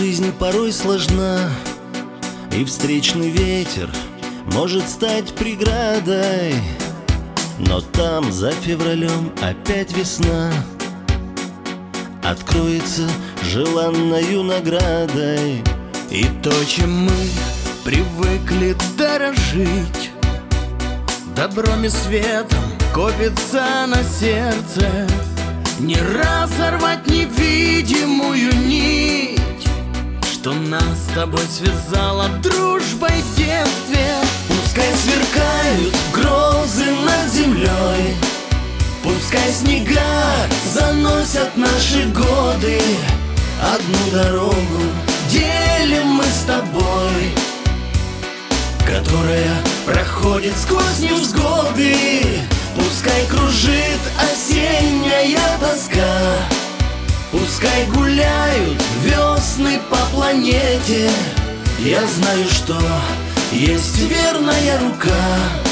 Жизнь порой сложна, и встречный ветер может стать преградой. Но там за февралем опять весна откроется желанною наградой. И то, чем мы привыкли дорожить, добром и светом копится на сердце. Не разорвать невидимую нить, что нас с тобой связала дружбой в детстве. Пускай сверкают грозы над землей, пускай снега заносят наши годы. Одну дорогу делим мы с тобой, которая проходит сквозь невзгоды. Пускай кружит осенняя тоска, пускай гуляют весны по планете. Я знаю, что есть верная рука.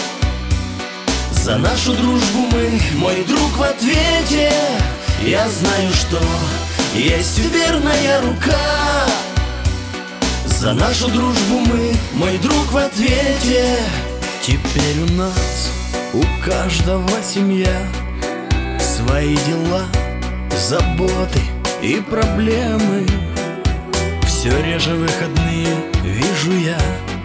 За нашу дружбу мы, мой друг, в ответе. Я знаю, что есть верная рука. За нашу дружбу мы, мой друг, в ответе. Теперь у нас, у каждого семья, свои дела, заботы и проблемы. Все реже выходные вижу я,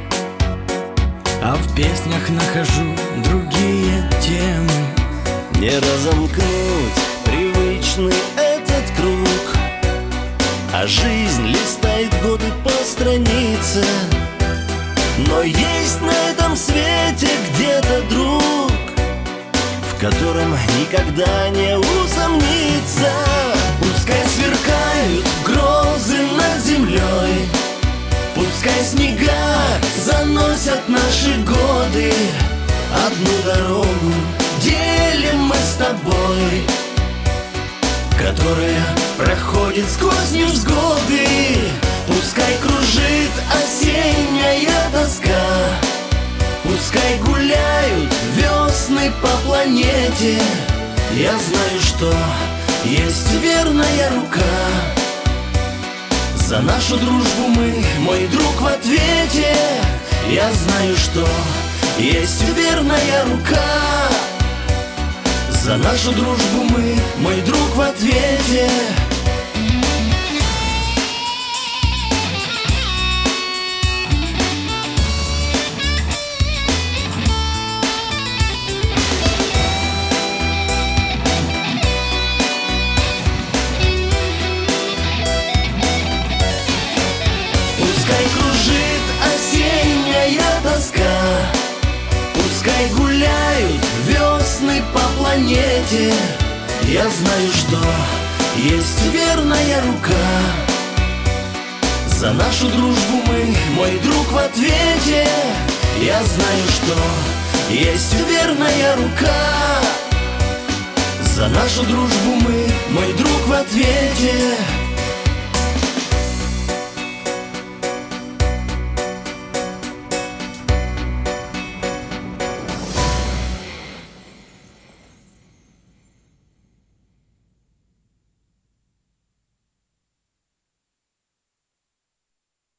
а в песнях нахожу другие темы. Не разомкнуть привычный этот круг, а жизнь листает годы по странице. Но есть на этом свете где-то друг, в котором никогда не усомниться. Пускай сверкают грозы над землей, пускай снега заносят наши годы. Одну дорогу делим мы с тобой, которая проходит сквозь невзгоды. Пускай кружит осенняя тоска, пускай гуляют весны по планете. Я знаю, что есть верная рука. За нашу дружбу мы, мой друг, в ответе. Я знаю, что есть верная рука. За нашу дружбу мы, мой друг, в ответе. Пускай кружит осенняя тоска, пускай гуляют весны по планете. Я знаю, что есть верная рука. За нашу дружбу мы, мой друг, в ответе. Я знаю, что есть верная рука. За нашу дружбу мы, мой друг, в ответе.